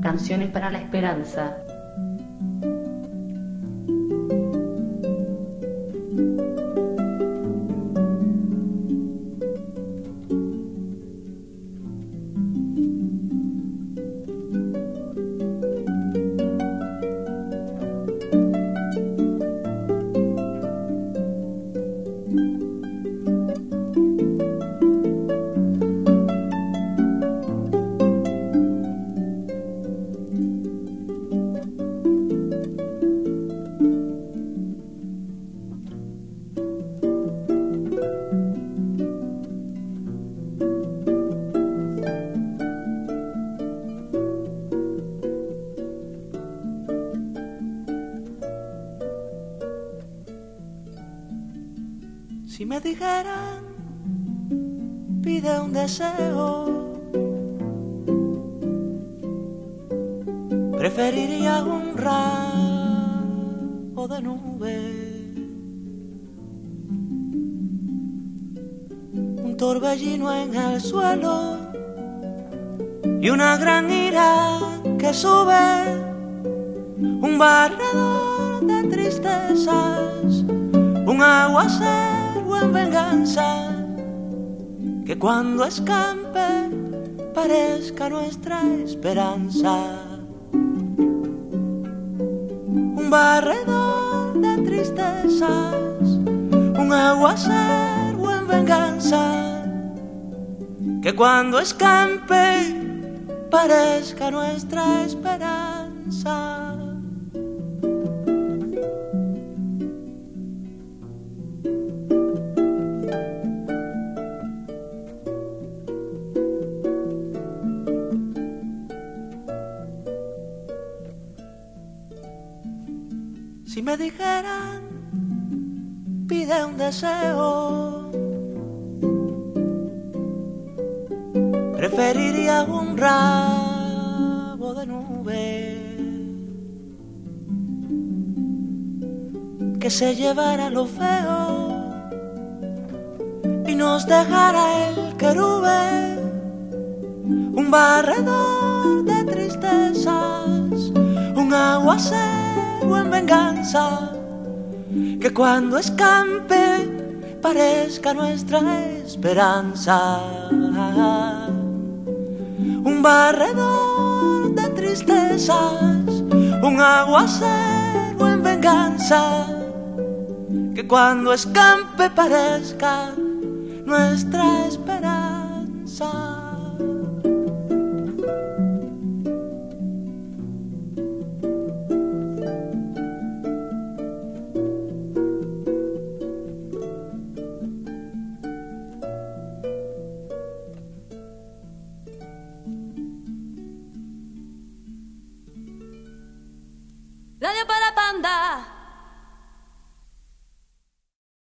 Canciones para la esperanza. Si me dijeran, pide un deseo, preferiría un ramo de nube, un torbellino en el suelo y una gran ira que sube, un barredor de tristezas, un aguacero en venganza, que cuando escampe parezca nuestra esperanza. Un barredor de tristezas, un aguacero en venganza, que cuando escampe parezca nuestra esperanza. Si me dijeran, pide un deseo, preferiría un ramo de nube que se llevara lo feo y nos dejara el querube, un barredor de tristezas, un aguacero en venganza, que cuando escampe parezca nuestra esperanza. Un barredor de tristezas, un aguacero en venganza, que cuando escampe parezca nuestra esperanza. Radio para la banda.